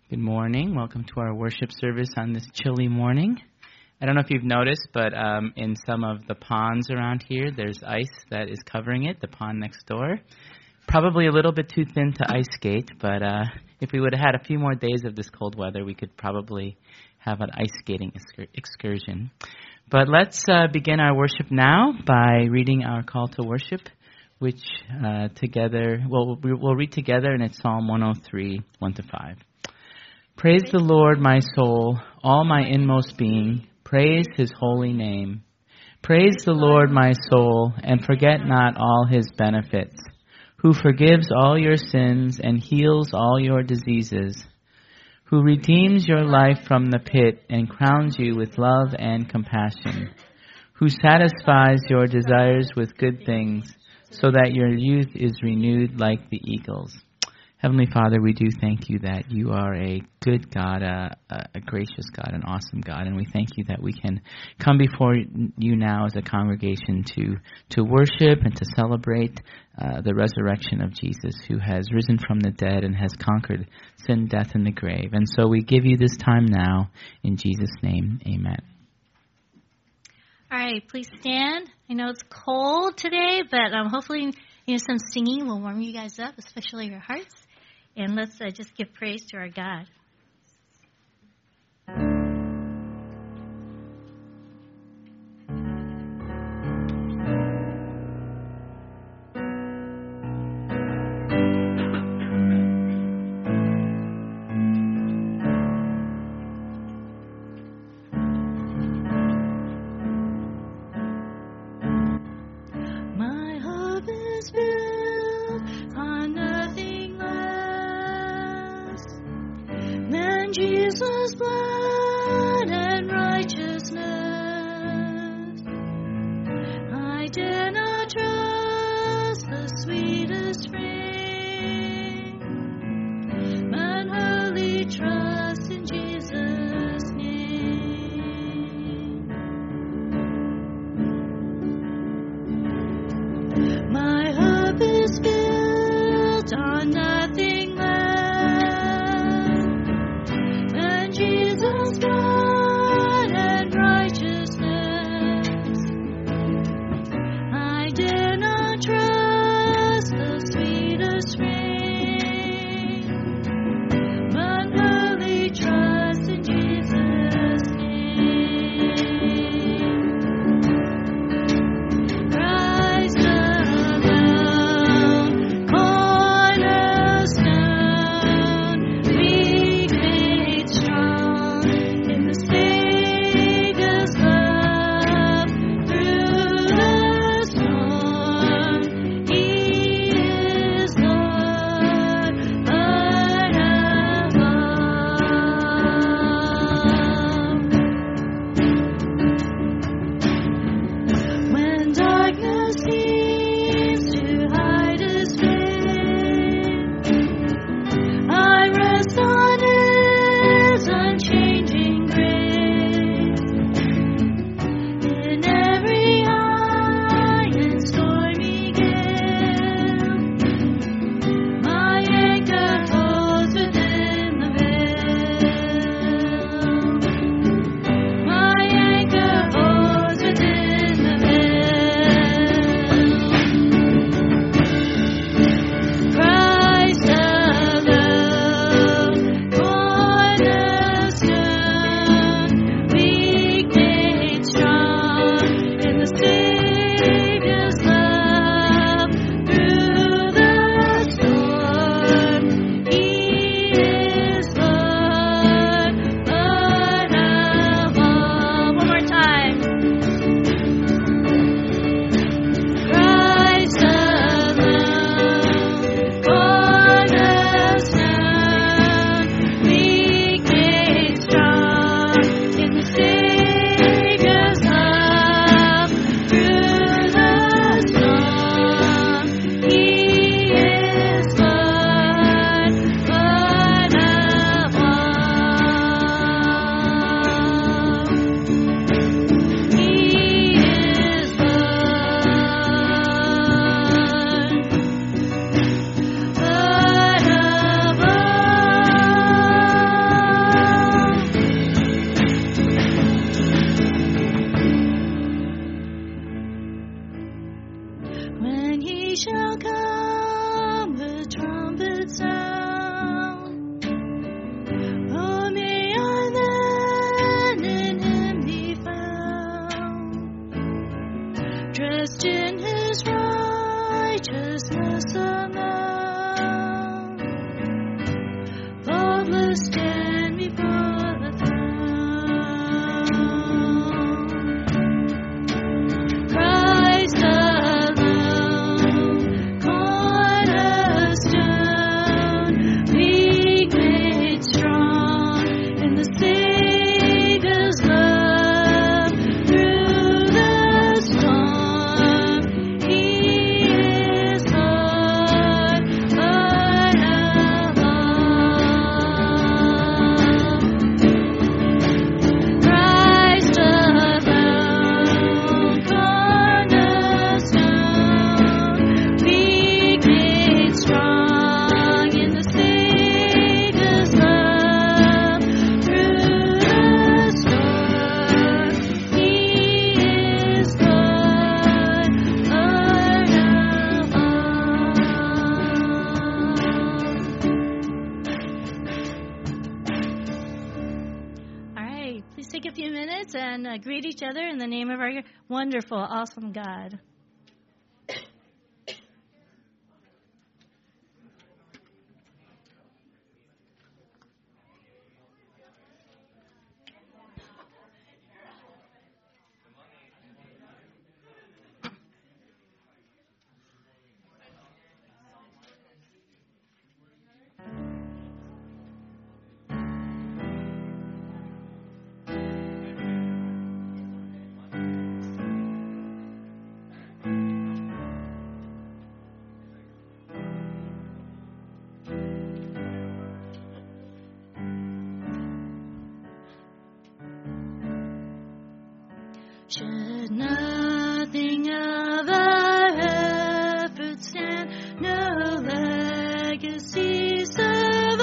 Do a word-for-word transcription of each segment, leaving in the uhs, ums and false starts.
Good morning. Welcome to our worship service on this chilly morning. I don't know if you've noticed, but um, in some of the ponds around here, there's ice that is covering it, the pond next door. Probably a little bit too thin to ice skate, but uh, if we would have had a few more days of this cold weather, we could probably have an ice skating excur- excursion. But let's uh, begin our worship now by reading our call to worship, which uh, together, well, we'll read together, and it's Psalm one oh three, one to five. Praise the Lord, my soul, all my inmost being. Praise his holy name. Praise the Lord, my soul, and forget not all his benefits, who forgives all your sins and heals all your diseases, who redeems your life from the pit and crowns you with love and compassion, who satisfies your desires with good things, so that your youth is renewed like the eagles. Heavenly Father, we do thank you that you are a good God, a, a gracious God, an awesome God, and we thank you that we can come before you now as a congregation to, to worship and to celebrate uh, the resurrection of Jesus, who has risen from the dead and has conquered sin, death, and the grave. And so we give you this time now, in Jesus' name, amen. All right, please stand. I know it's cold today, but um, hopefully you know, some singing will warm you guys up, especially your hearts. And let's uh, just give praise to our God. Christ alone, cornerstone. a few minutes and uh, greet each other in the name of our wonderful, awesome God. Should nothing of our efforts stand, no legacy survive,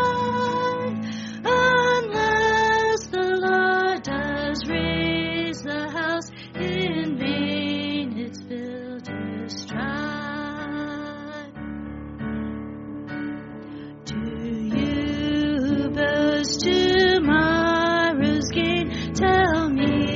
unless the Lord does raise the house, in vain its builders strive. Do you boast tomorrow's gain? Tell me,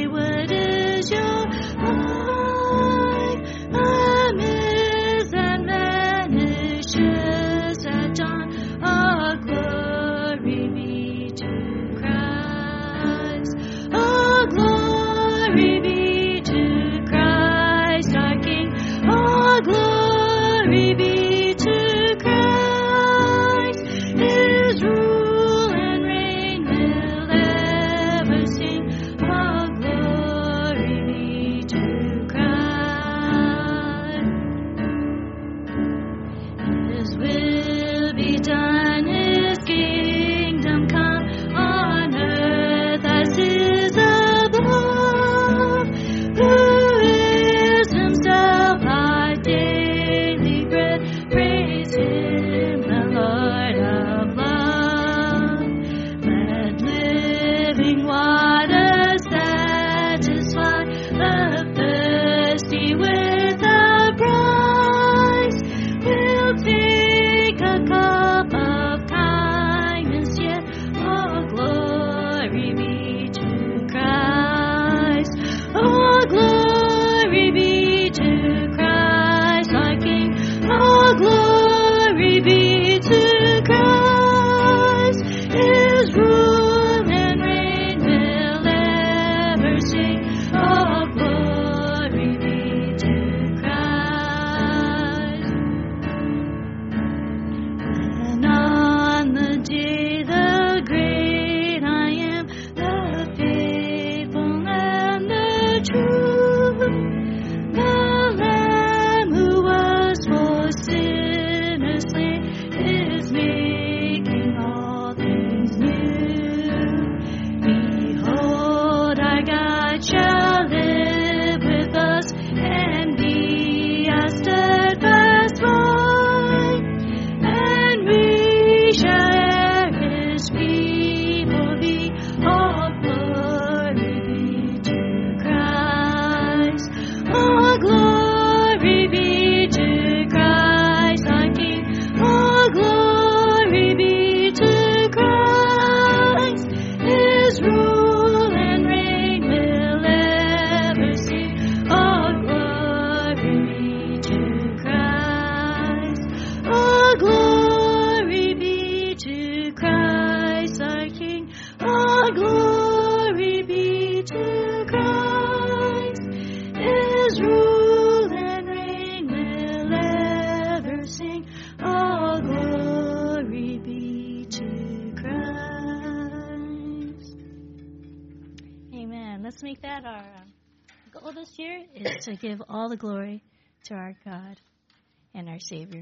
to give all the glory to our God and our Savior.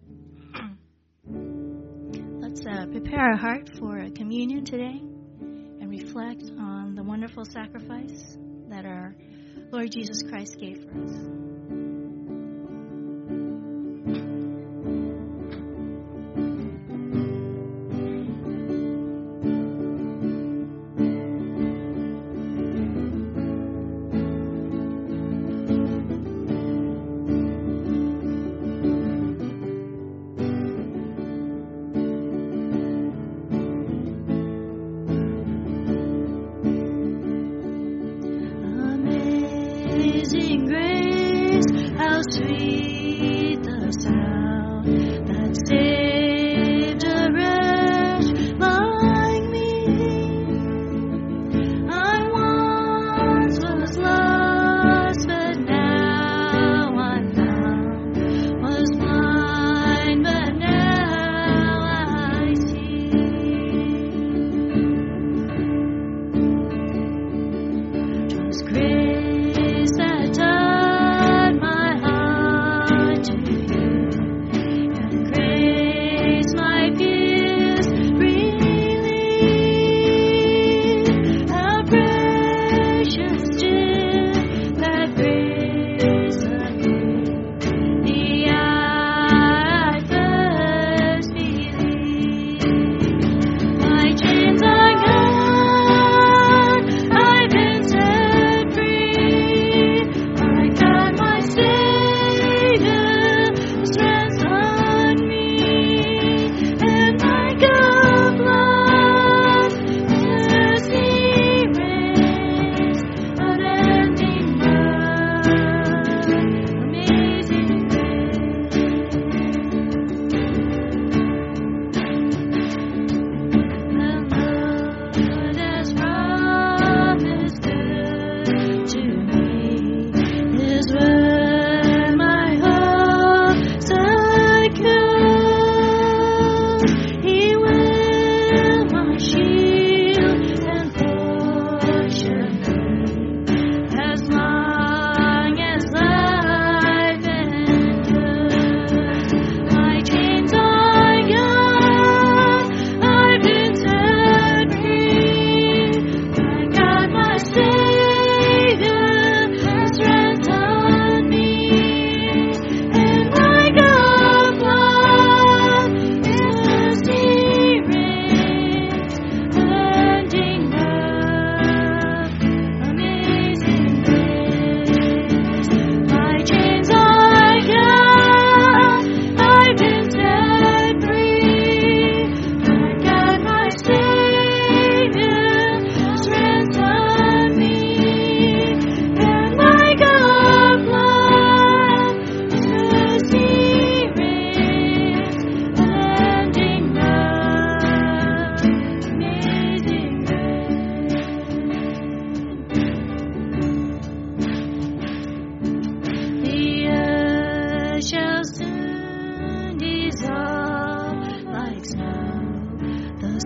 Let's uh, prepare our heart for a communion today and reflect on the wonderful sacrifice that our Lord Jesus Christ gave for us.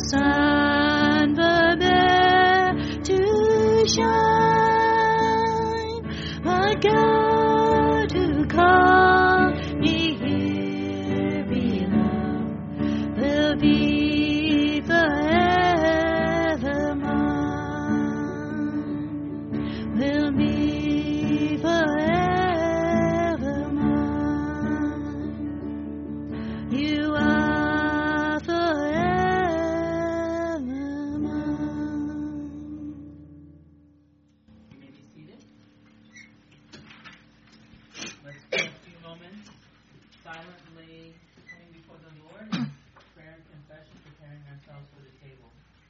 sun forbade to shine, but God who called me here below will be forever mine, will be forever mine. You are forever mine. You may be seated. Let's take a few moments silently coming before the Lord, prayer and confession, preparing ourselves for the table.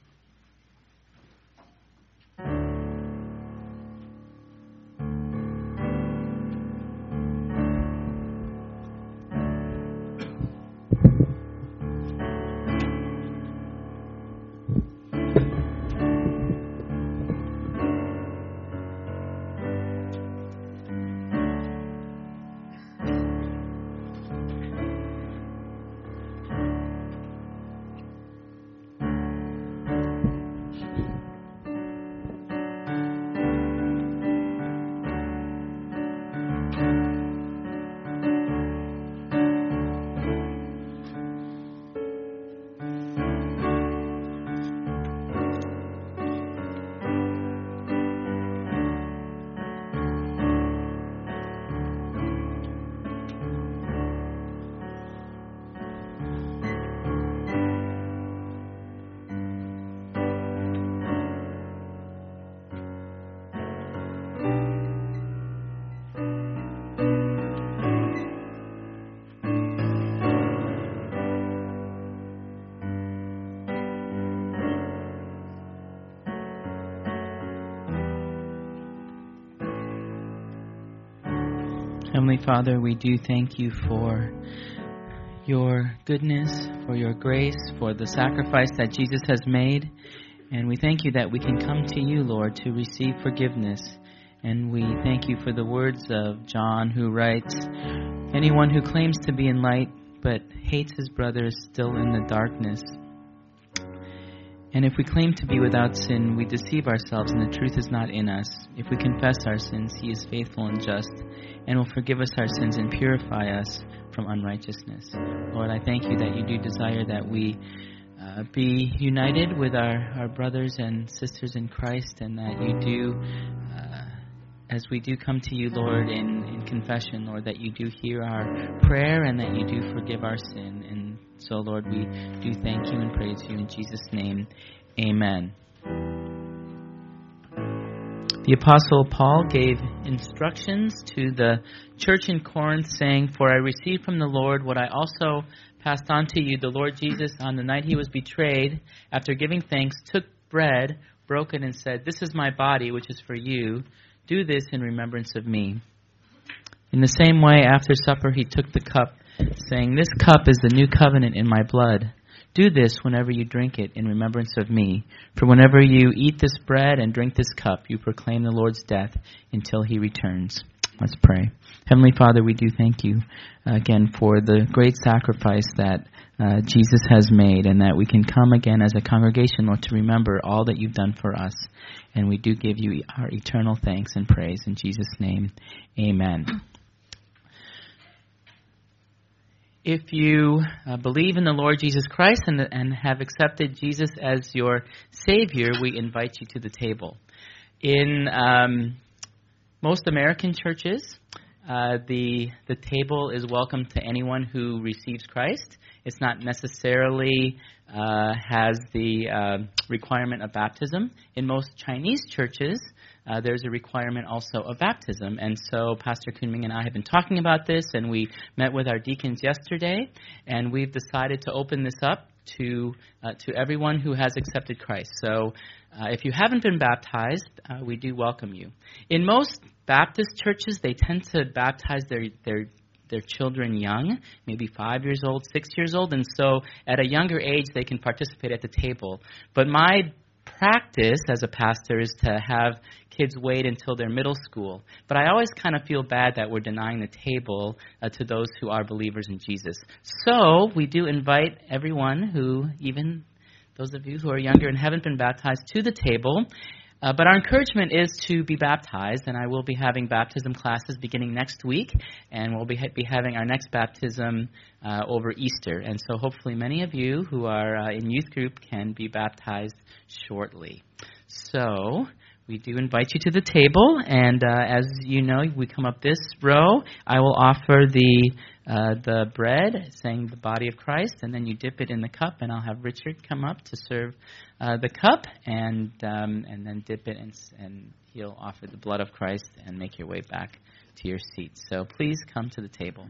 Heavenly Father, we do thank you for your goodness, for your grace, for the sacrifice that Jesus has made. And we thank you that we can come to you, Lord, to receive forgiveness. And we thank you for the words of John, who writes, "Anyone who claims to be in light but hates his brother is still in the darkness. And if we claim to be without sin, we deceive ourselves and the truth is not in us. If we confess our sins, he is faithful and just and will forgive us our sins and purify us from unrighteousness." Lord, I thank you that you do desire that we uh, be united with our, our brothers and sisters in Christ, and that you do, uh, as we do come to you, Lord, in, in confession, Lord, that you do hear our prayer and that you do forgive our sin. And so, Lord, we do thank you and praise you in Jesus' name. Amen. The Apostle Paul gave instructions to the church in Corinth, saying, "For I received from the Lord what I also passed on to you. The Lord Jesus, on the night he was betrayed, after giving thanks, took bread, broke it, and said, 'This is my body, which is for you. Do this in remembrance of me.' In the same way, after supper, he took the cup, saying, 'This cup is the new covenant in my blood. Do this whenever you drink it in remembrance of me. For whenever you eat this bread and drink this cup, you proclaim the Lord's death until he returns.'" Let's pray. Heavenly Father, we do thank you uh, again for the great sacrifice that uh, Jesus has made, and that we can come again as a congregation, Lord, to remember all that you've done for us. And we do give you our eternal thanks and praise. In Jesus' name, amen. If you uh, believe in the Lord Jesus Christ and, and have accepted Jesus as your Savior, we invite you to the table. In um, most American churches, uh, the the table is welcome to anyone who receives Christ. It's not necessarily uh, has the uh, requirement of baptism. In most Chinese churches, Uh, there's a requirement also of baptism. And so Pastor Kunming and I have been talking about this, and we met with our deacons yesterday, and we've decided to open this up to uh, to everyone who has accepted Christ. So uh, if you haven't been baptized, uh, we do welcome you. In most Baptist churches, they tend to baptize their their their children young, maybe five years old, six years old, and so at a younger age they can participate at the table. But my practice as a pastor is to have kids wait until they're middle school. But I always kind of feel bad that we're denying the table uh, to those who are believers in Jesus. So we do invite everyone who, even those of you who are younger and haven't been baptized, to the table. Uh, but our encouragement is to be baptized, and I will be having baptism classes beginning next week, and we'll be, ha- be having our next baptism uh, over Easter. And so hopefully many of you who are uh, in youth group can be baptized shortly. So we do invite you to the table, and uh, as you know, we come up this row. I will offer the uh, the bread, saying the body of Christ, and then you dip it in the cup, and I'll have Richard come up to serve uh, the cup, and um, and then dip it, and, and he'll offer the blood of Christ, and make your way back to your seats. So please come to the table.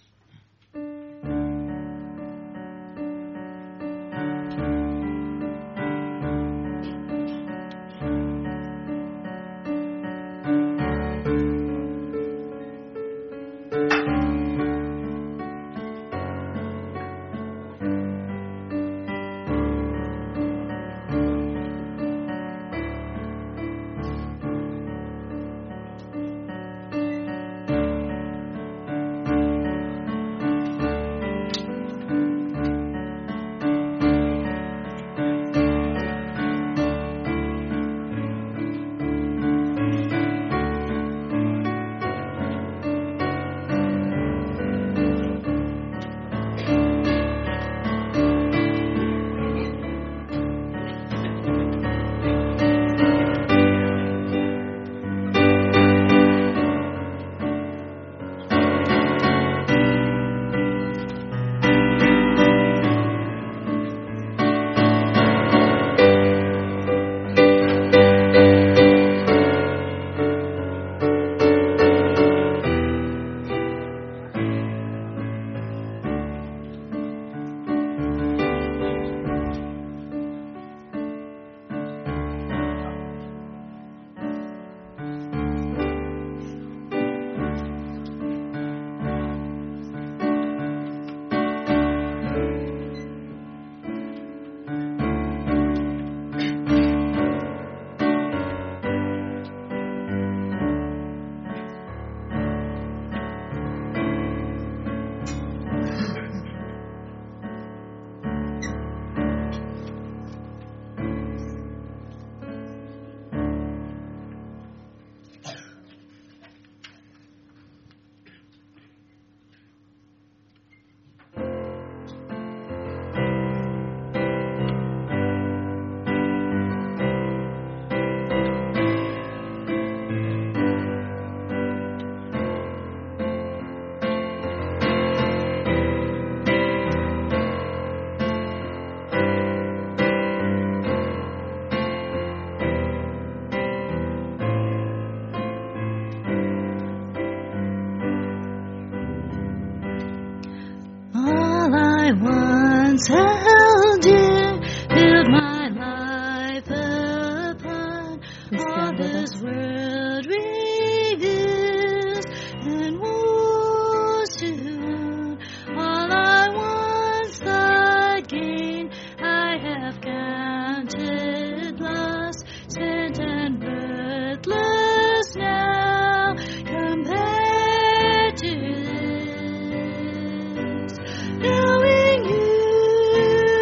once held dear, build my life upon all this world reveals, and woes to all I once thought gain, I have counted loss, spent and worthless now, compared to this, knowing you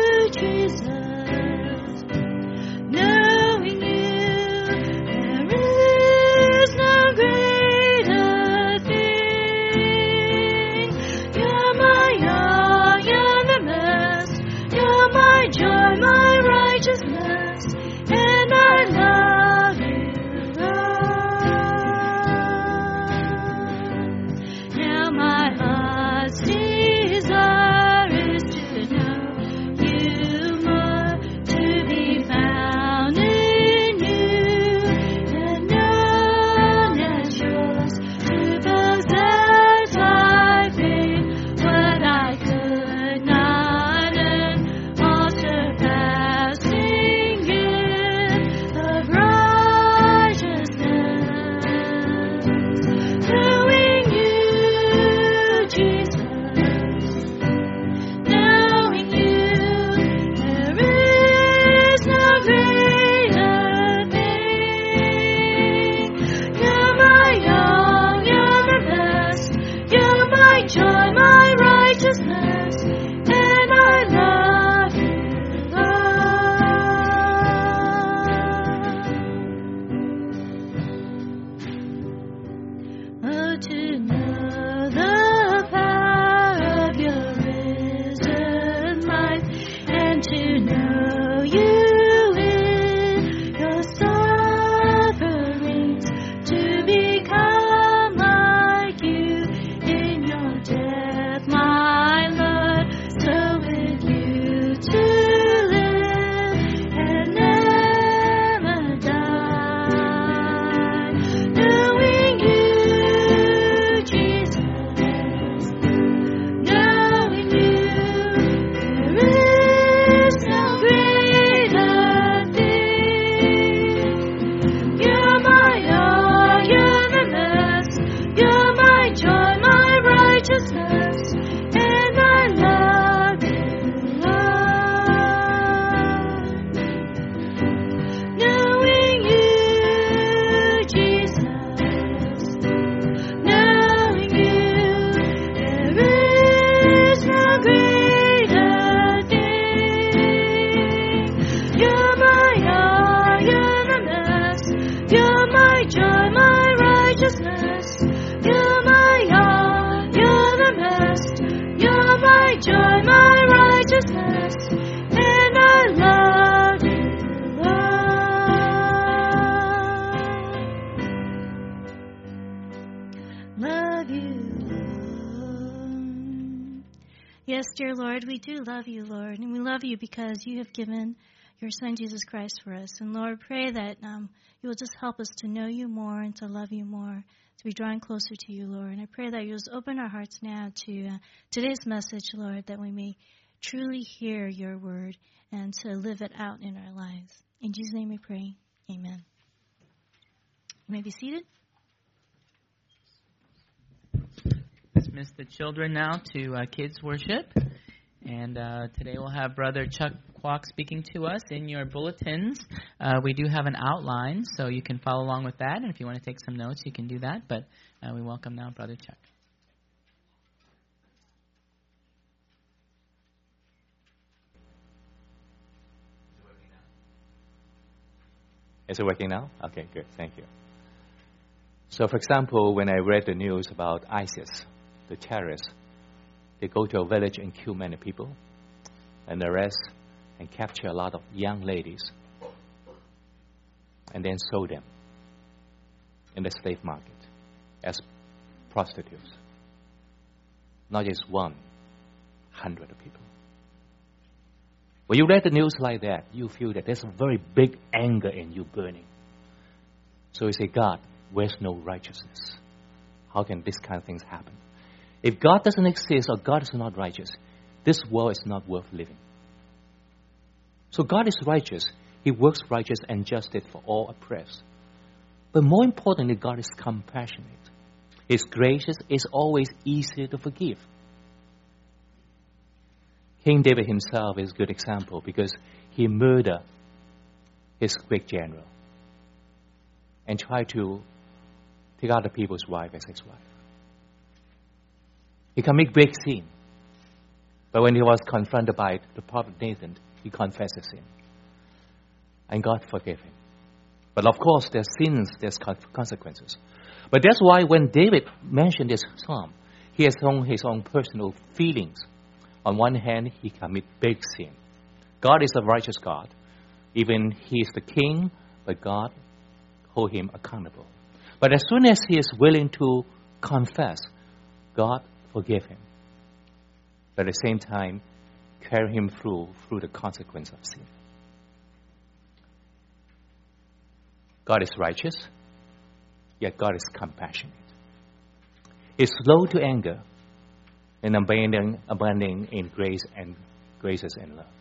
yes, dear Lord, we do love you, Lord. And we love you because you have given your Son, Jesus Christ, for us. And Lord, pray that um, you will just help us to know you more and to love you more, to be drawing closer to you, Lord. And I pray that you'll just open our hearts now to uh, today's message, Lord, that we may truly hear your word and to live it out in our lives. In Jesus' name we pray. Amen. You may be seated. Dismiss the children now to uh, kids worship. And uh, today we'll have Brother Chuck Kwok speaking to us. In your bulletins, uh, we do have an outline, so you can follow along with that. And if you want to take some notes, you can do that. But uh, we welcome now Brother Chuck. Is it working now? Okay, good. Thank you. So, for example, when I read the news about ISIS, the terrorists, they go to a village and kill many people and arrest and capture a lot of young ladies and then sell them in the slave market as prostitutes. Not just one, hundred of people. When you read the news like that, you feel that there's a very big anger in you burning. So you say, God, where's no righteousness? How can this kind of things happen? If God doesn't exist or God is not righteous, this world is not worth living. So God is righteous. He works righteous and justice for all oppressed. But more importantly, God is compassionate. His gracious is always easier to forgive. King David himself is a good example because he murdered his great general and tried to take other people's wife as his wife. He commit big sin. But when he was confronted by the prophet Nathan, he confessed his sin. And God forgave him. But of course, there's sins, there's consequences. But that's why when David mentioned this psalm, he has shown his own personal feelings. On one hand, he commit big sin. God is a righteous God. Even he is the king, but God hold him accountable. But as soon as he is willing to confess, God forgive him. But at the same time, carry him through through the consequence of sin. God is righteous, yet God is compassionate. He's slow to anger and abounding, abounding in grace and graces and love.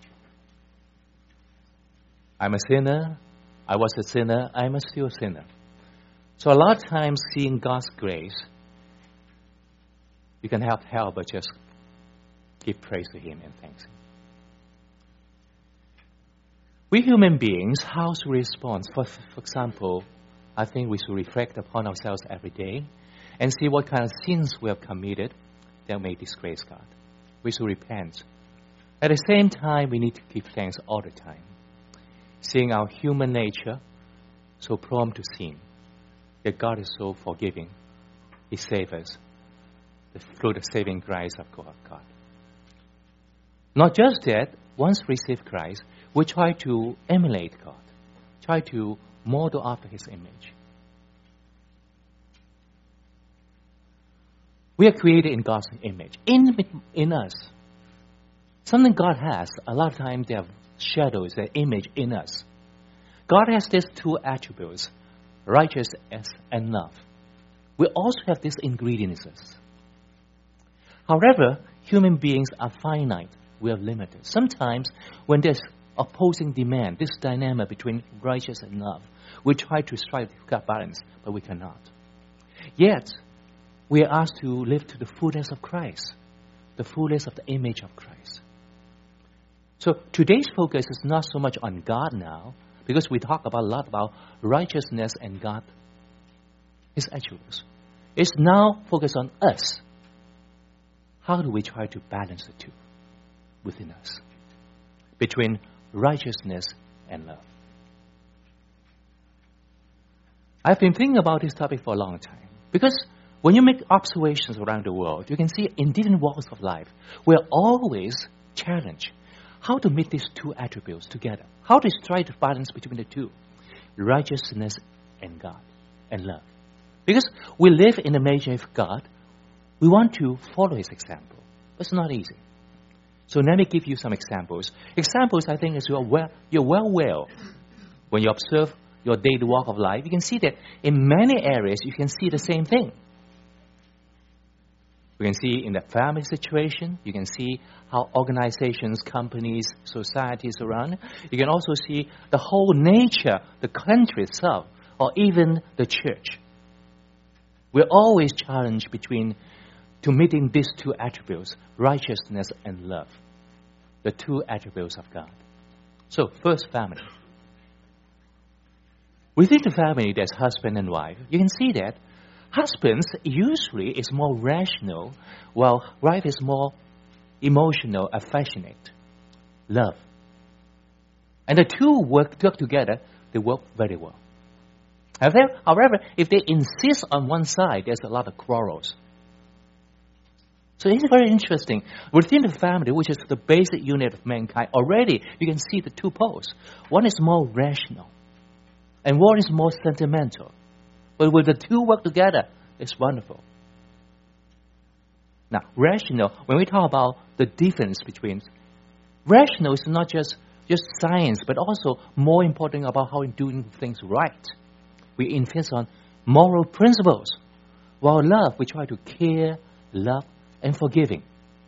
I'm a sinner. I was a sinner. I'm a still a sinner. So a lot of times seeing God's grace, you can help help but just give praise to Him and thanks Him. We human beings, how to respond? For, for example, I think we should reflect upon ourselves every day and see what kind of sins we have committed that may disgrace God. We should repent. At the same time, we need to give thanks all the time. Seeing our human nature so prone to sin, that God is so forgiving, He saves us through the saving grace of God. Not just that, once we receive Christ, we try to emulate God, try to model after His image. We are created in God's image, in, in us. Something God has, a lot of times they have shadows, their image in us. God has these two attributes, righteousness and love. We also have these ingredients. However, human beings are finite. We are limited. Sometimes when there's opposing demand, this dynamic between righteous and love, we try to strike that balance, but we cannot. Yet, we are asked to live to the fullness of Christ, the fullness of the image of Christ. So today's focus is not so much on God now, because we talk about a lot about righteousness and God, His attributes. It's now focused on us. How do we try to balance the two within us, between righteousness and love? I've been thinking about this topic for a long time, because when you make observations around the world, you can see in different walks of life, we're always challenged how to meet these two attributes together, how to strike the balance between the two, righteousness and God, and love. Because we live in the image of God, we want to follow His example, but it's not easy. So let me give you some examples. Examples, I think, is you're well, you're well aware. When you observe your daily walk of life, you can see that in many areas you can see the same thing. You can see in the family situation. You can see how organizations, companies, societies around. You can also see the whole nature, the country itself, or even the church. We're always challenged between to meeting these two attributes, righteousness and love, the two attributes of God. So, first, family. Within the family, there's husband and wife. You can see that husband usually is more rational, while wife is more emotional, affectionate, love. And the two work, work together, they work very well. However, however, if they insist on one side, there's a lot of quarrels. So it's very interesting. Within the family, which is the basic unit of mankind, already you can see the two poles. One is more rational, and one is more sentimental. But when the two work together, it's wonderful. Now, rational, when we talk about the difference between, rational is not just, just science, but also more important about how we're doing things right. We insist on moral principles. While love, we try to care, love, and forgiving.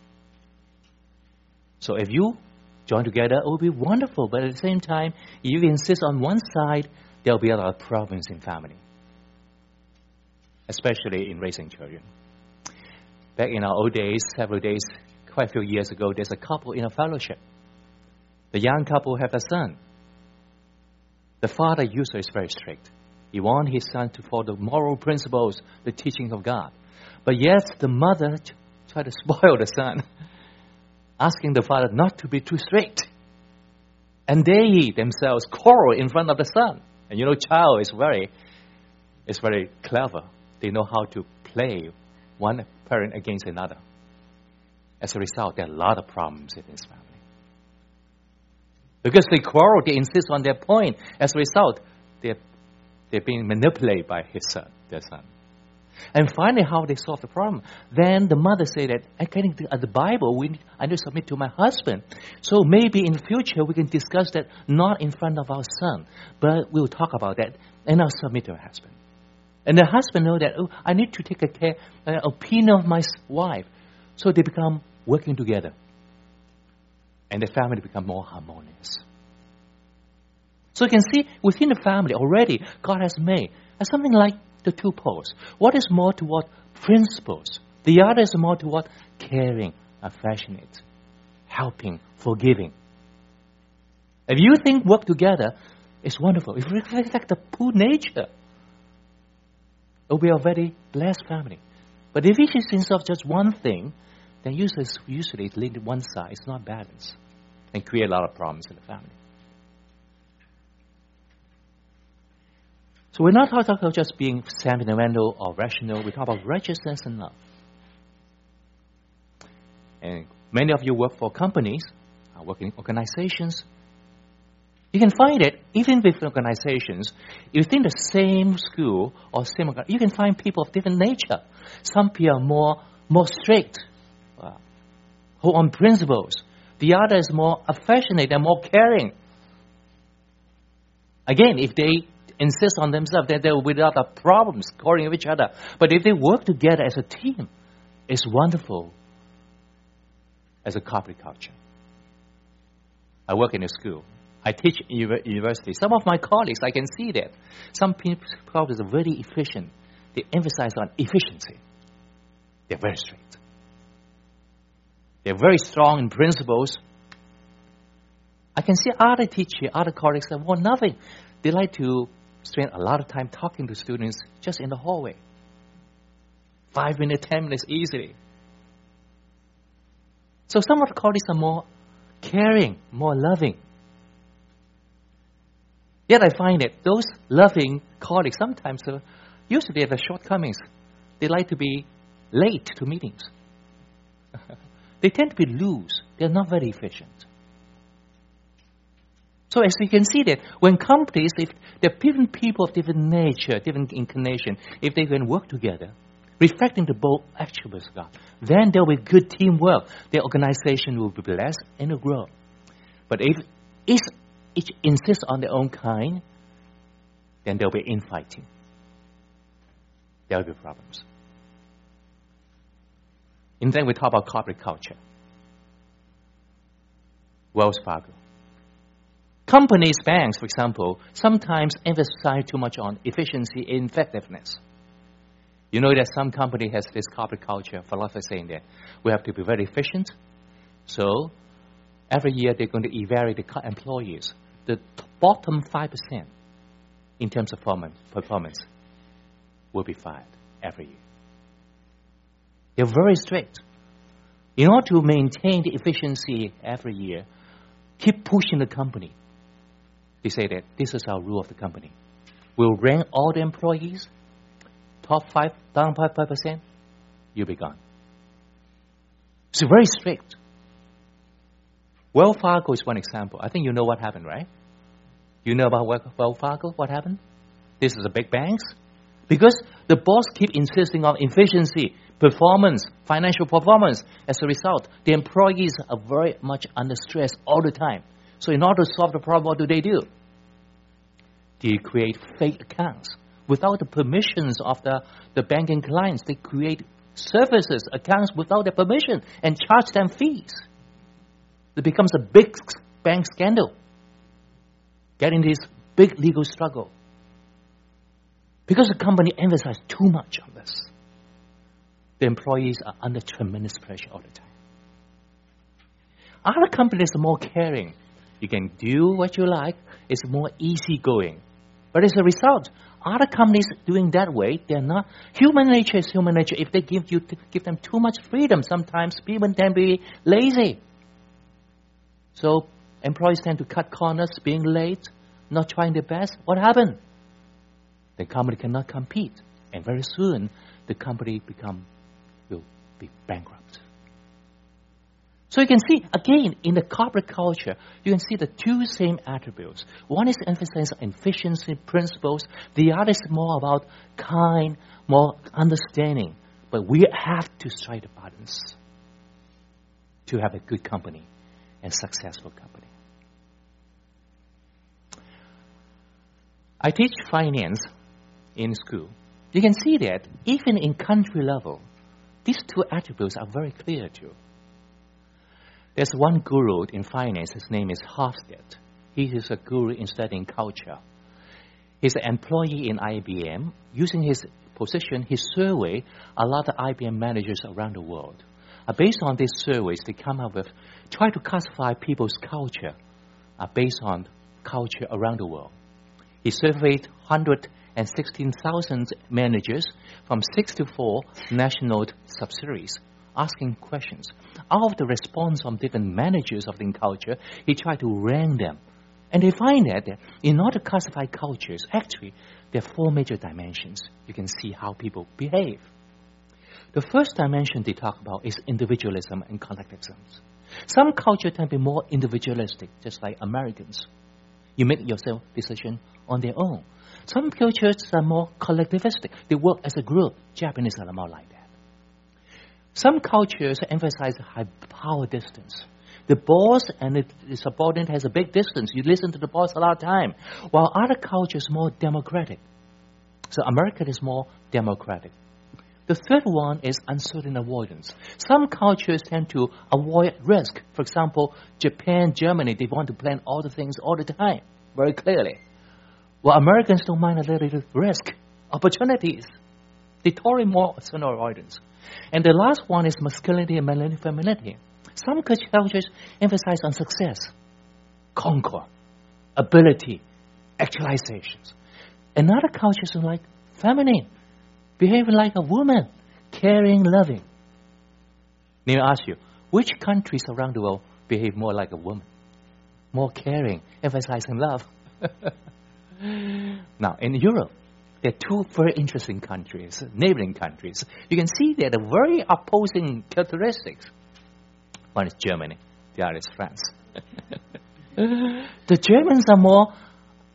So if you join together, it will be wonderful. But at the same time, if you insist on one side, there will be a lot of problems in family, especially in raising children. Back in our old days, several days, quite a few years ago, there's a couple in a fellowship. The young couple have a son. The father usually is very strict. He wants his son to follow the moral principles, the teachings of God. But yet the mother tried to spoil the son, asking the father not to be too strict. And they themselves quarrel in front of the son. And you know, child is very, is very clever. They know how to play one parent against another. As a result, there are a lot of problems in this family. Because they quarrel, they insist on their point. As a result, they're, they're being manipulated by his son, their son. And finally, how they solve the problem. Then the mother said that, according to the Bible, we, I need to submit to my husband. So maybe in the future we can discuss that not in front of our son, but we'll talk about that, and I'll submit to my husband. And the husband knows that, oh, I need to take a care, uh, opinion of my wife. So they become working together. And the family become more harmonious. So you can see within the family already, God has made something like the two poles. One is more toward principles. The other is more toward caring, affectionate, helping, forgiving. If you think work together is wonderful, if you reflect the true nature, it will be a very blessed family. But if it is instead of just one thing, then usually, usually it's leaning to one side. It's not balanced and create a lot of problems in the family. So we're not talking about just being sentimental or rational. We talk about righteousness and love. And many of you work for companies, work in organizations. You can find it, even with organizations, within the same school or same, you can find people of different nature. Some people are more, more strict, uh, hold on principles. The other is more affectionate and more caring. Again, if they insist on themselves, then there will be a lot of problems quarreling with each other. But if they work together as a team, it's wonderful as a corporate culture. I work in a school. I teach in university. Some of my colleagues, I can see that. Some people are very efficient. They emphasize on efficiency. They're very strict. They're very strong in principles. I can see other teachers, other colleagues that want nothing. They like to spend a lot of time talking to students just in the hallway. Five minutes, ten minutes easily. So some of the colleagues are more caring, more loving. Yet I find that those loving colleagues sometimes, uh, usually have shortcomings. They like to be late to meetings. They tend to be loose. They're not very efficient. So as you can see that when companies, if there are different people of different nature, different inclination, if they can work together, reflecting the bold attributes of God. Then there will be good teamwork. The organization will be blessed and will grow. But if each, each insists on their own kind, then there will be infighting. There will be problems. And then we talk about corporate culture. Wells Fargo. Companies, banks, for example, sometimes emphasize too much on efficiency and effectiveness. You know that some company has this corporate culture philosophy saying that we have to be very efficient. So every year they're going to evaluate the employees. The bottom five percent in terms of performance will be fired every year. They're very strict. In order to maintain the efficiency every year, keep pushing the company. They say that this is our rule of the company. We'll rank all the employees, top five, down five percent, you'll be gone. It's very strict. Wells Fargo is one example. I think you know what happened, right? You know about Wells Fargo, what happened? This is a big banks. Because the boss keep insisting on efficiency, performance, financial performance. As a result, the employees are very much under stress all the time. So in order to solve the problem, what do they do? They create fake accounts. Without the permissions of the, the banking clients, they create services, accounts without their permission and charge them fees. It becomes a big bank scandal. Getting this big legal struggle. Because the company emphasizes too much on this, the employees are under tremendous pressure all the time. Other companies are more caring. You can do what you like. It's more easygoing. But as a result, other companies doing that way, they're not. Human nature is human nature. If they give you give them too much freedom, sometimes people can be lazy. So employees tend to cut corners, being late, not trying their best. What happened? The company cannot compete, and very soon the company become will be bankrupt. So you can see, again, in the corporate culture, you can see the two same attributes. One is emphasis on efficiency principles. The other is more about kind, more understanding. But we have to strike the balance to have a good company and successful company. I teach finance in school. You can see that even in country level, these two attributes are very clear too. There's one guru in finance, his name is Hofstede. He is a guru in studying culture. He's an employee in I B M. Using his position, he surveyed a lot of I B M managers around the world. Uh, based on these surveys, they come up with, try to classify people's culture uh, based on culture around the world. He surveyed one hundred sixteen thousand managers from sixty-four national subsidiaries, asking questions. Out of the response from different managers of the culture, he tried to rank them. And they find that in order to classify cultures, actually, there are four major dimensions. You can see how people behave. The first dimension they talk about is individualism and collectivism. Some cultures tend to be more individualistic, just like Americans. You make yourself decision on their own. Some cultures are more collectivistic. They work as a group. Japanese are more like that. Some cultures emphasize high power distance. The boss and the subordinate has a big distance. You listen to the boss a lot of time. While other cultures are more democratic. So America is more democratic. The third one is uncertain avoidance. Some cultures tend to avoid risk. For example, Japan, Germany, they want to plan all the things all the time, very clearly. Well, Americans don't mind a little risk, opportunities. They tolerate more uncertain avoidance. And the last one is masculinity and femininity. Some cultures emphasize on success, conquer, ability, actualizations. And other cultures are like feminine, behaving like a woman, caring, loving. Let me ask you, which countries around the world behave more like a woman? More caring, emphasizing love? Now, in Europe, there are two very interesting countries, neighboring countries. You can see they are very opposing characteristics. One is Germany, the other is France. The Germans are more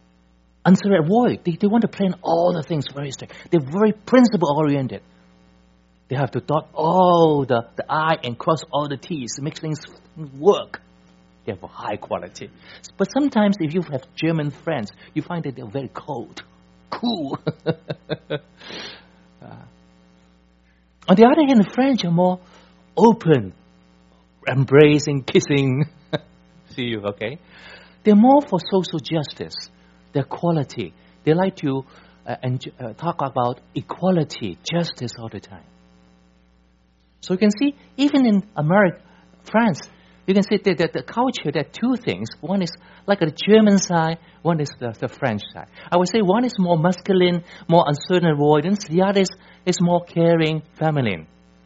uncertain avoid. They, they want to plan all the things very strict. They're very principle-oriented. They have to dot all the, the I and cross all the T's to make things work. They have a high quality. But sometimes if you have German friends, you find that they're very cold, cool. uh, on the other hand, the French are more open, embracing, kissing. See you, okay? They're more for social justice, their quality. They like to uh, enjoy, uh, talk about equality, justice all the time. So you can see, even in America, France, you can see that, that the culture, there are two things. One is like the German side, one is the, the French side. I would say one is more masculine, more uncertain avoidance. The other is, is more caring, feminine.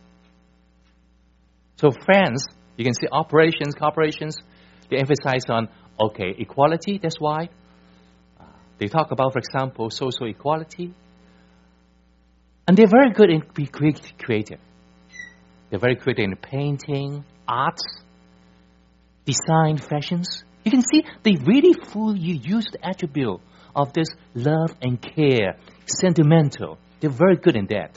So France, you can see operations, corporations, they emphasize on, okay, equality, that's why. Uh, they talk about, for example, social equality. And they're very good in being creative. They're very creative in painting, arts, design, fashions. You can see they really fully use the attribute of this love and care, sentimental. They're very good in that.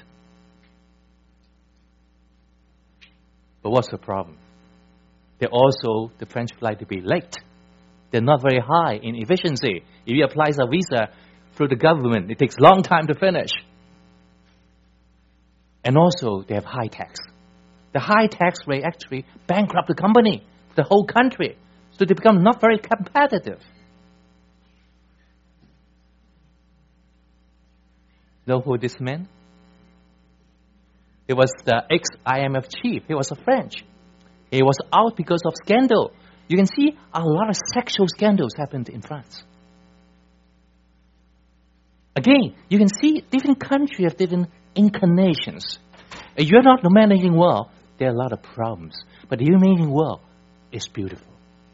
But what's the problem? They're also, the French like to be late. They're not very high in efficiency. If you apply a visa through the government, it takes a long time to finish. And also, they have high tax. The high tax rate actually bankrupt the company, the whole country. So they become not very competitive. Know who this man? He was the ex-I M F chief. He was a French. He was out because of scandal. You can see a lot of sexual scandals happened in France. Again, you can see different countries have different inclinations. If you're not managing well, there are a lot of problems. But if you're managing well, it's beautiful.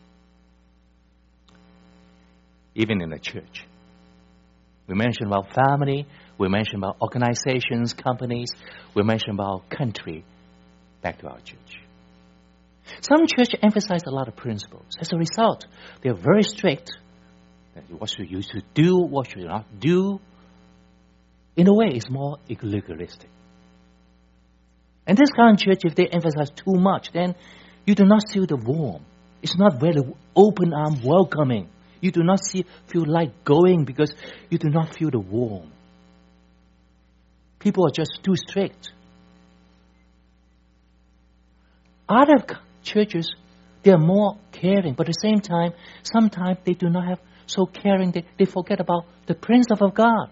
Even in the church. We mentioned about family. We mentioned about organizations, companies. We mentioned about country. Back to our church. Some churches emphasize a lot of principles. As a result, they are very strict. What should you should do, what should you not do. In a way, it's more legalistic. And this kind of church, if they emphasize too much, then you do not feel the warmth. It's not very open arm, welcoming. You do not see, feel like going because you do not feel the warmth. People are just too strict. Other churches, they are more caring, but at the same time, sometimes they do not have so caring, they, they forget about the principle of God.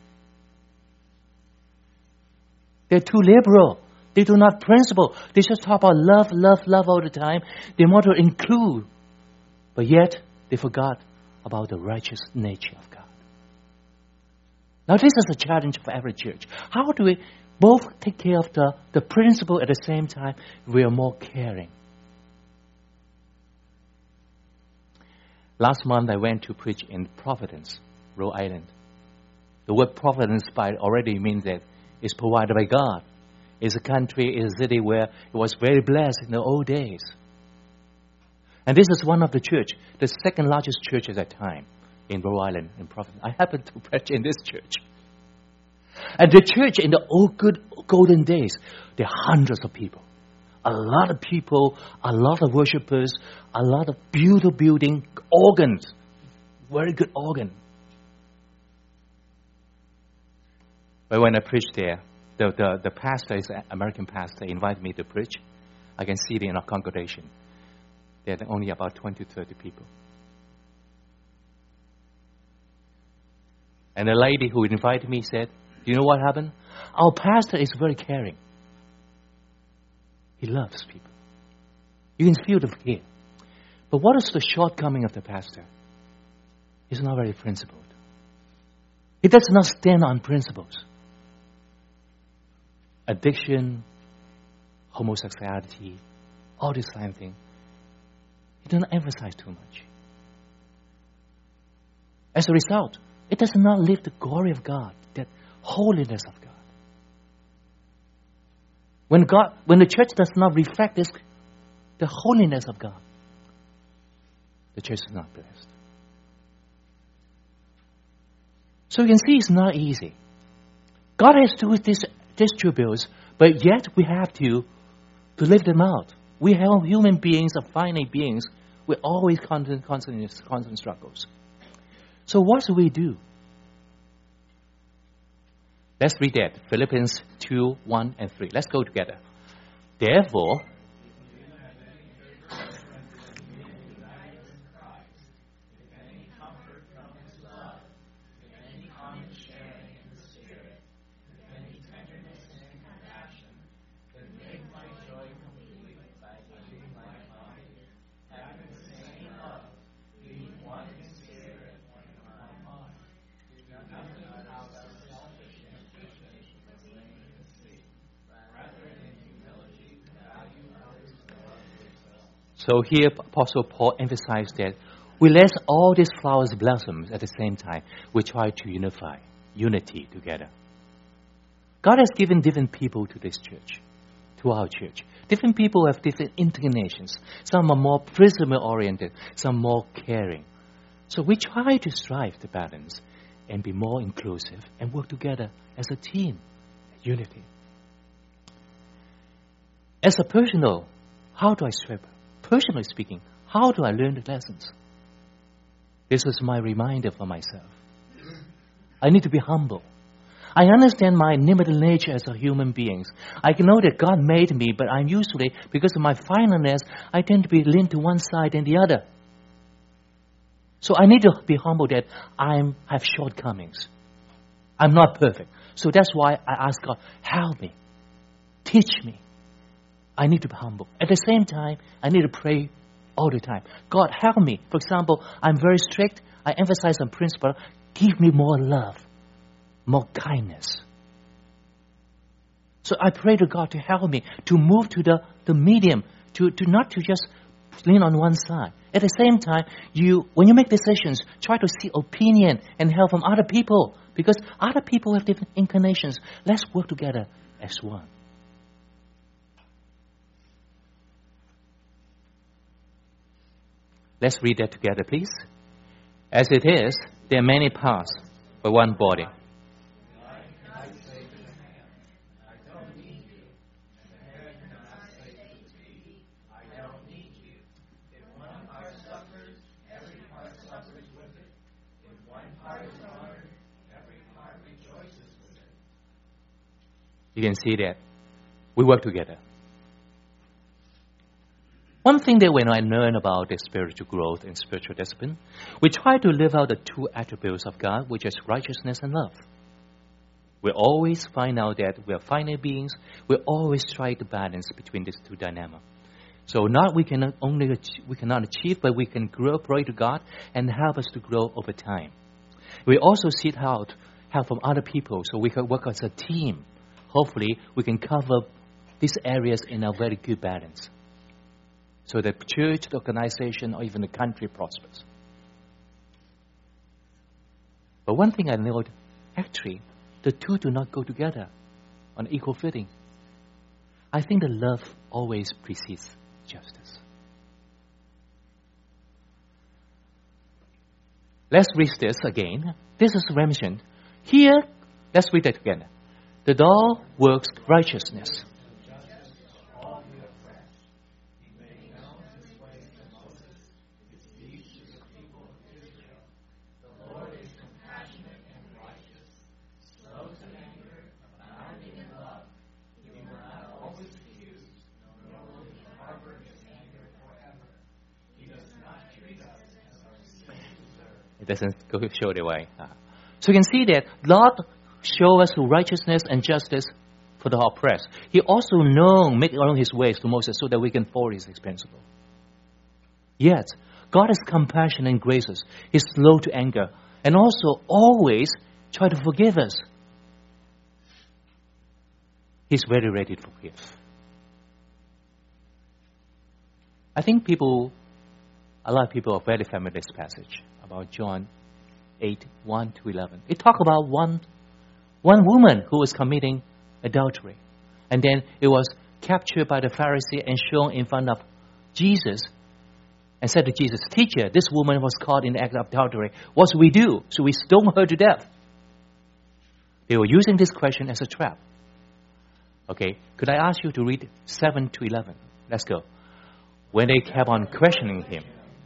They're too liberal. They do not principle. They just talk about love, love, love all the time. They want to include, but yet they forgot about the righteous nature of God. Now this is a challenge for every church. How do we both take care of the, the principle at the same time we are more caring? Last month I went to preach in Providence, Rhode Island. The word Providence by already means that it's provided by God. It's a country, it's a city where it was very blessed in the old days. And this is one of the church, the second largest church at that time in Rhode Island, in Providence. I happened to preach in this church. And the church in the old good golden days, there are hundreds of people. A lot of people, a lot of worshipers, a lot of beautiful building, organs, very good organ. But when I preached there, the, the, the pastor is an American pastor, invited me to preach. I can see it in our congregation. There are only about twenty to thirty people. And the lady who invited me said, do you know what happened? Our pastor is very caring. He loves people. You can feel the care. But what is the shortcoming of the pastor? He's not very principled. He does not stand on principles. Addiction, homosexuality, all this kind of thing. He does not emphasize too much. As a result, it does not live the glory of God, that holiness of God. When God, when the church does not reflect this, the holiness of God, the church is not blessed. So you can see it's not easy. God has to dis- distribute But yet we have to, to live them out. We have human beings are finite beings with always constant, constant, constant struggles. So what do we do? Let's read that. Philippians two, one and three. Let's go together. Therefore, so here Apostle Paul emphasized that we let all these flowers blossom at the same time. We try to unify, unity together. God has given different people to this church, to our church. Different people have different inclinations. Some are more prisoner-oriented, some more caring. So we try to strive to balance and be more inclusive and work together as a team, unity. As a personal, how do I strive? Personally speaking, how do I learn the lessons? This is my reminder for myself. I need to be humble. I understand my limited nature as a human being. I know that God made me, but I'm usually, because of my finiteness, I tend to be lean to one side and the other. So I need to be humble that I have shortcomings. I'm not perfect. So that's why I ask God, help me. Teach me. I need to be humble. At the same time, I need to pray all the time. God, help me. For example, I'm very strict. I emphasize on principle. Give me more love, more kindness. So I pray to God to help me to move to the, the medium, to, to not to just lean on one side. At the same time, you when you make decisions, try to see opinion and help from other people, because other people have different inclinations. Let's work together as one. Let's read that together, please. As it is, there are many parts, but one body. You can see that we work together. One thing that when I learn about the spiritual growth and spiritual discipline, we try to live out the two attributes of God, which is righteousness and love. We always find out that we are finite beings. We always try to balance between these two dynamics. So not we cannot only achieve, we cannot achieve, but we can grow, pray to God, and help us to grow over time. We also seek out help from other people, so we can work as a team. Hopefully, we can cover these areas in a very good balance, so the church, the organization, or even the country prospers. But one thing I know, actually, the two do not go together on equal footing. I think that love always precedes justice. Let's read this again. This is mentioned. Here, let's read it together. The law works righteousness. It doesn't go show the way. So you can see that Lord show us righteousness and justice for the oppressed. He also known, make known his ways to Moses so that we can follow his principle. Yet, God is compassionate and gracious. He's slow to anger and also always try to forgive us. He's very ready to forgive. I think people, a lot of people are very familiar with this passage about John eight, one to eleven. It talks about one, one woman who was committing adultery. And then it was captured by the Pharisee and shown in front of Jesus and said to Jesus, "Teacher, this woman was caught in the act of adultery. What should we do? Should we stone her to death?" They were using this question as a trap. Okay, could I ask you to read seven to eleven? Let's go. When they kept on questioning him,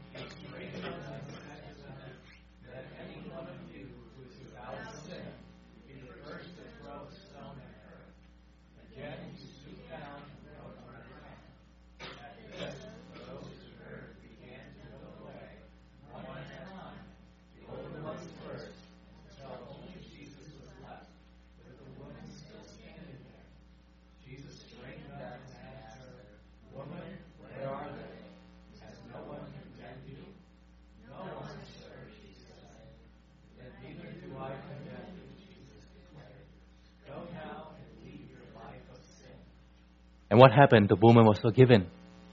and what happened? The woman was forgiven.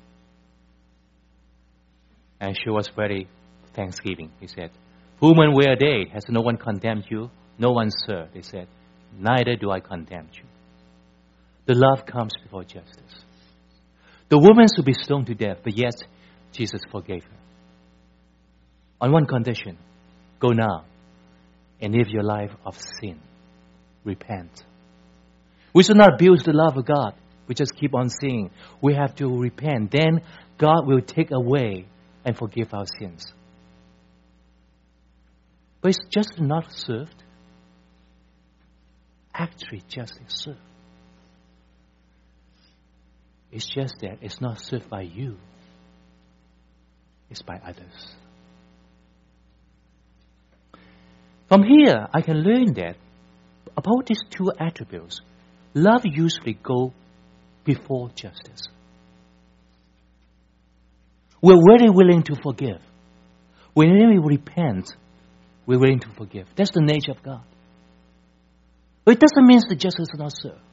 And she was very thanksgiving. He said, woman, where are they? Has no one condemned you? No one, sir. They said, neither do I condemn you. The love comes before justice. The woman should be stoned to death, but yet Jesus forgave her. On one condition, go now and live your life of sin. Repent. We should not abuse the love of God. We just keep on saying we have to repent. Then God will take away and forgive our sins. But it's just not served. Actually, just served. It's just that it's not served by you. It's by others. From here, I can learn that about these two attributes, love usually goes before justice. We're very willing to forgive. When we repent, we're willing to forgive. That's the nature of God. But it doesn't mean that justice is not served.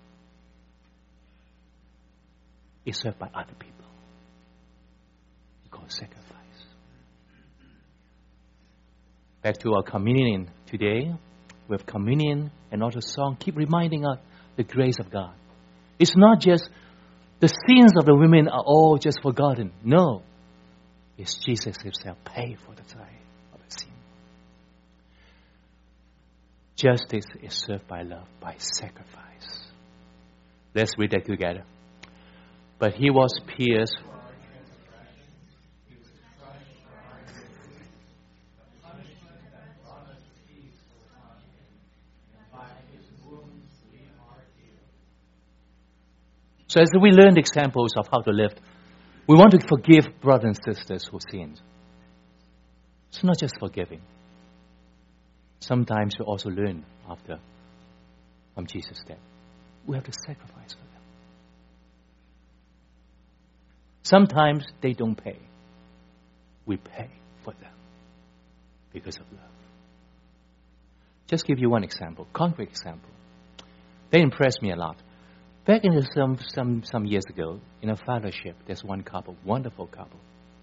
It's served by other people. We call it sacrifice. Back to our communion today. With communion and also song, keep reminding us the grace of God. It's not just the sins of the women are all just forgotten. No. It's Jesus himself paid for the time of the sin. Justice is served by love, by sacrifice. Let's read that together. But he was pierced. So as we learn examples of how to live, we want to forgive brothers and sisters who sinned. It's not just forgiving. Sometimes we also learn after from Jesus' death. We have to sacrifice for them. Sometimes they don't pay. We pay for them because of love. Just give you one example, concrete example. They impressed me a lot. Back in the, some some some years ago, in a fellowship, there's one couple, wonderful couple.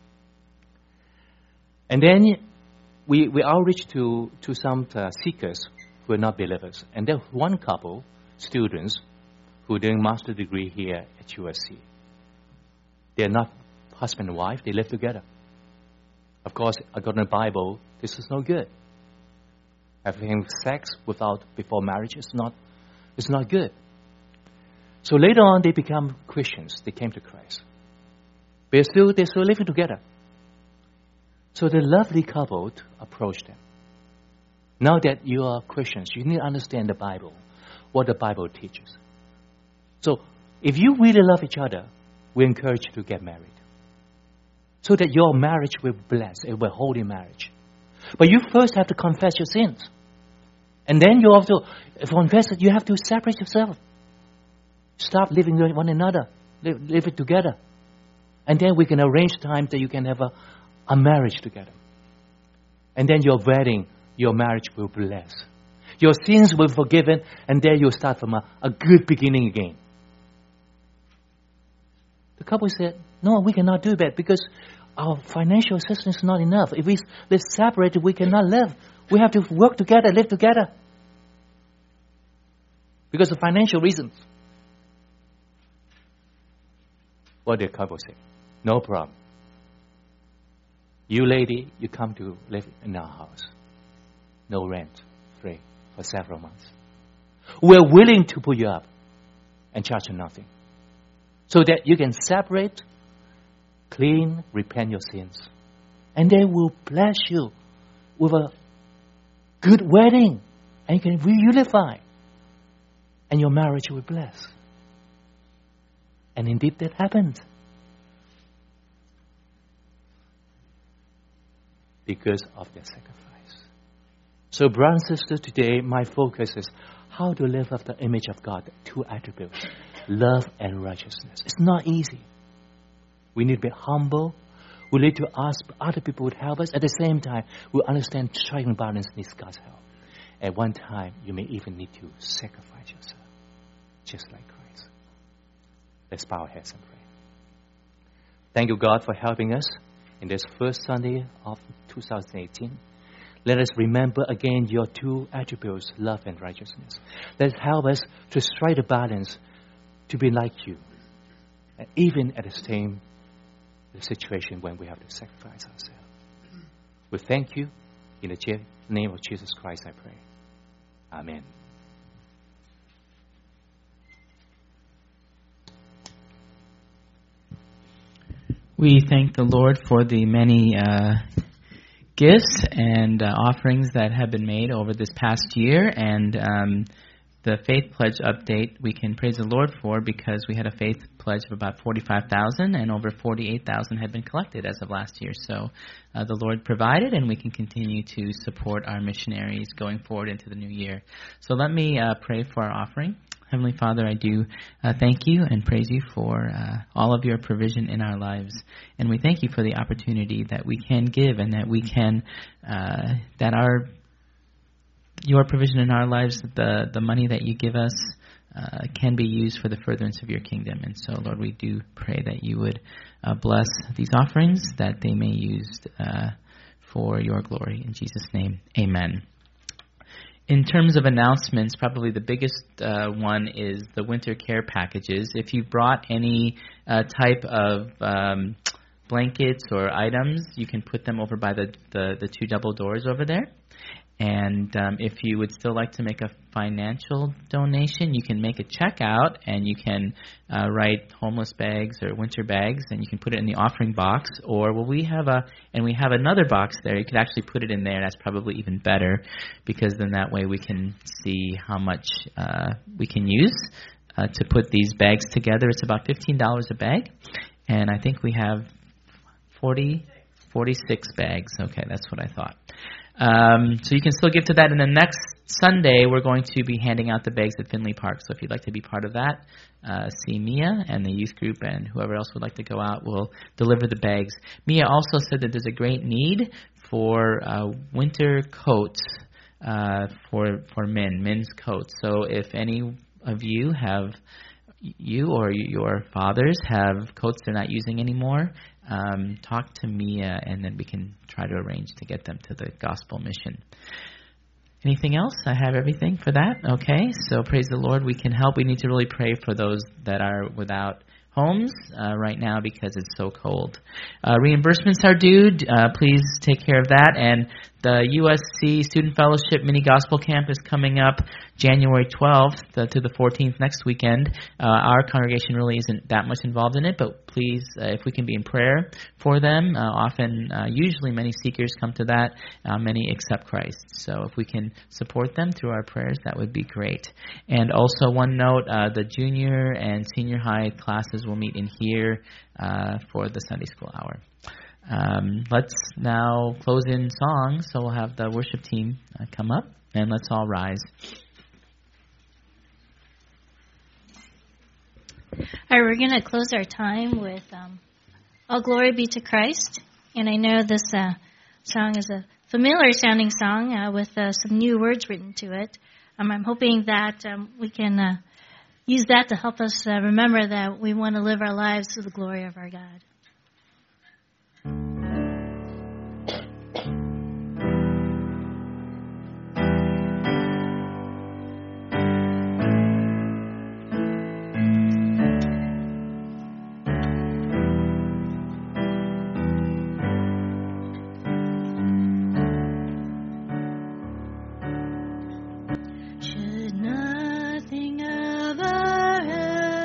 And then we we outreach to to some uh, seekers who are not believers. And there's one couple, students, who are doing master degree here at U S C. They're not husband and wife; they live together. Of course, according to the Bible, this is no good. Having sex without before marriage is not is not good. So later on, they become Christians. They came to Christ. But still, they're still living together. So the lovely couple approached them. Now that you are Christians, you need to understand the Bible, what the Bible teaches. So if you really love each other, we encourage you to get married. So that your marriage will be blessed. It will hold in marriage. But you first have to confess your sins. And then you also, if you confess it, you have to separate yourself. Stop living with one another. Live, live it together. And then we can arrange time that you can have a, a marriage together. And then your wedding, your marriage will be blessed. Your sins will be forgiven, and then you'll start from a, a good beginning again. The couple said, no, we cannot do that because our financial assistance is not enough. If we live separated, we cannot live. We have to work together, live together. Because of financial reasons. What did the couple say? No problem. You lady, you come to live in our house. No rent, free, for several months. We're willing to put you up. and charge you nothing. So that you can separate, clean, repent your sins. And they will bless you with a good wedding. And you can reunify. And your marriage will be blessed. And indeed that happened. Because of their sacrifice. So brothers and sisters, today my focus is how to live up the image of God. Two attributes. Love and righteousness. It's not easy. We need to be humble. We need to ask other people to help us. At the same time, we understand striking balance needs God's help. At one time, you may even need to sacrifice yourself. Just like Christ. Let's bow our heads and pray. Thank you, God, for helping us in this first Sunday of two thousand eighteen. Let us remember again your two attributes, love and righteousness. Let us help us to strike the balance to be like you. And even at the same the situation when we have to sacrifice ourselves. We thank you. In the name of Jesus Christ, I pray. Amen. We thank the Lord for the many uh, gifts and uh, offerings that have been made over this past year, and um, the faith pledge update we can praise the Lord for, because we had a faith pledge of about forty-five thousand and over forty-eight thousand had been collected as of last year. So uh, the Lord provided, and we can continue to support our missionaries going forward into the new year. So let me uh, pray for our offering. Heavenly Father, I do uh, thank you and praise you for uh, all of your provision in our lives. And we thank you for the opportunity that we can give, and that we can, uh, that our, your provision in our lives, the, the money that you give us, uh, can be used for the furtherance of your kingdom. And so, Lord, we do pray that you would uh, bless these offerings, that they may be used uh, for your glory. In Jesus' name, amen. In terms of announcements, probably the biggest uh, one is the winter care packages. If you brought any uh, type of um, blankets or items, you can put them over by the, the, the two double doors over there. And um, if you would still like to make a financial donation, you can make a check out, and you can uh, write homeless bags or winter bags, and you can put it in the offering box. Or well, we have a and we have another box there. You could actually put it in there. That's probably even better, because then that way we can see how much uh, we can use uh, to put these bags together. It's about fifteen dollars a bag, and I think we have forty, forty-six bags. Okay, that's what I thought. Um, so you can still give to that. And then next Sunday, we're going to be handing out the bags at Finley Park. So if you'd like to be part of that, uh, see Mia and the youth group, and whoever else would like to go out will deliver the bags. Mia also said that there's a great need for uh, winter coats uh, for for men, men's coats. So if any of you have, you or your fathers have coats they're not using anymore, Um, talk to Mia, and then we can try to arrange to get them to the gospel mission. Anything else? I have everything for that. Okay, so praise the Lord. We can help. We need to really pray for those that are without homes uh, right now, because it's so cold. Uh, reimbursements are due. Uh, please take care of that. And the U S C Student Fellowship Mini Gospel Camp is coming up January twelfth to the fourteenth next weekend. Uh, our congregation really isn't that much involved in it, but please, uh, if we can be in prayer for them. Uh, often, uh, usually many seekers come to that. Uh, many accept Christ. So if we can support them through our prayers, that would be great. And also one note, uh, the junior and senior high classes will meet in here uh, for the Sunday school hour. Um, let's now close in song, so we'll have the worship team uh, come up, and let's all rise. All right, we're going to close our time with um, All Glory Be to Christ. And I know this uh, song is a familiar sounding song uh, with uh, some new words written to it. Um, I'm hoping that um, we can uh, use that to help us uh, remember that we want to live our lives to the glory of our God. Should nothing of our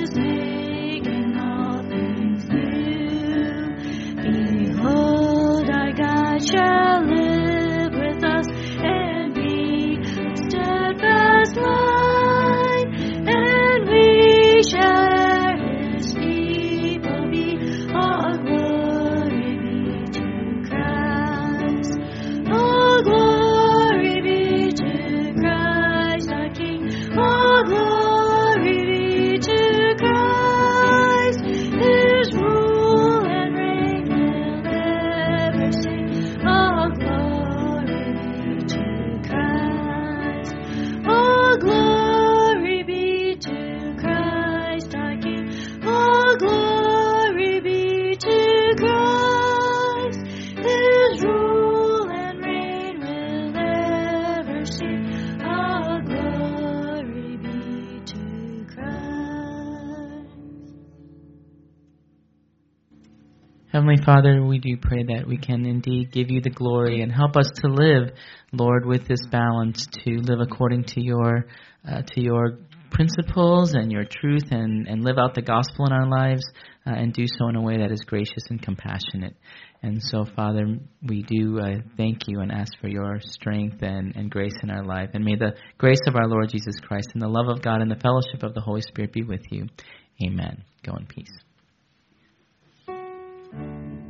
Heavenly Father, we do pray that we can indeed give you the glory and help us to live, Lord, with this balance, to live according to your uh, to your principles and your truth, and, and live out the gospel in our lives, uh, and do so in a way that is gracious and compassionate. And so, Father, we do uh, thank you and ask for your strength and, and grace in our life. And may the grace of our Lord Jesus Christ and the love of God and the fellowship of the Holy Spirit be with you. Amen. Go in peace. Thank you.